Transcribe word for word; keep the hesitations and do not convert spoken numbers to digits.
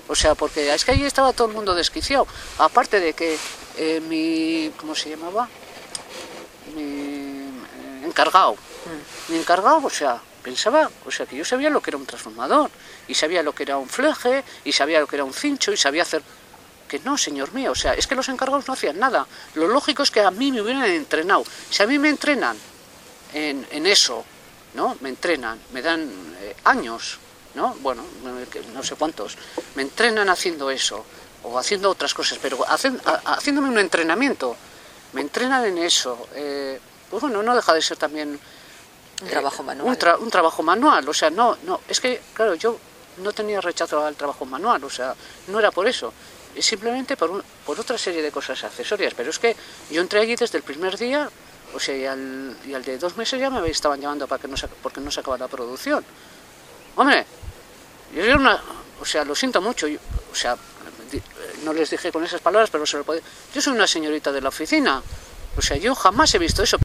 O sea, porque es que allí estaba todo el mundo desquiciado. Aparte de que eh, mi... ¿cómo se llamaba? Mi eh, encargado. Mm. Mi encargado, o sea, pensaba, o sea, que yo sabía lo que era un transformador, y sabía lo que era un fleje, y sabía lo que era un cincho, y sabía hacer... Que no, señor mío, o sea, es que los encargados no hacían nada. Lo lógico es que a mí me hubieran entrenado. Si a mí me entrenan en, en eso, ¿no? Me entrenan, me dan eh, años, ¿no? Bueno, no sé cuántos. Me entrenan haciendo eso, o haciendo otras cosas, pero hacen, a, haciéndome un entrenamiento. Me entrenan en eso. Eh, pues bueno, no deja de ser también... Un eh, trabajo manual. Un, tra un trabajo manual, o sea, no, no, es que, claro, yo no tenía rechazo al trabajo manual, o sea, no era por eso. Simplemente por, un, por otra serie de cosas accesorias, pero es que yo entré allí desde el primer día, o sea, y al, y al de dos meses ya me estaban llamando para que no se, porque no se acababa la producción. Hombre, yo era una, o sea, lo siento mucho, yo, o sea, no les dije con esas palabras, pero se lo puede, yo soy una señorita de la oficina, o sea, yo jamás he visto eso.